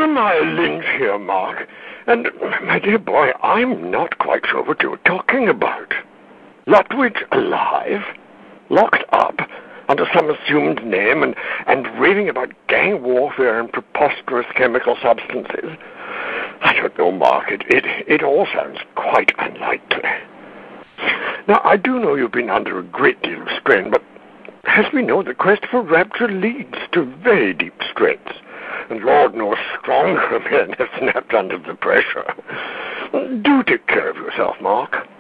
Jeremiah Lynch here, Mark. And, my dear boy, I'm not quite sure what you're talking about. Lutwidge alive? Locked up? Under some assumed name and raving about gang warfare and preposterous chemical substances? I don't know, Mark. It all sounds quite unlikely. Now, I do know you've been under a great deal of strain, but as we know, the quest for rapture leads to very deep straits. And Lord knows stronger men have snapped under the pressure. Do take care of yourself, Mark.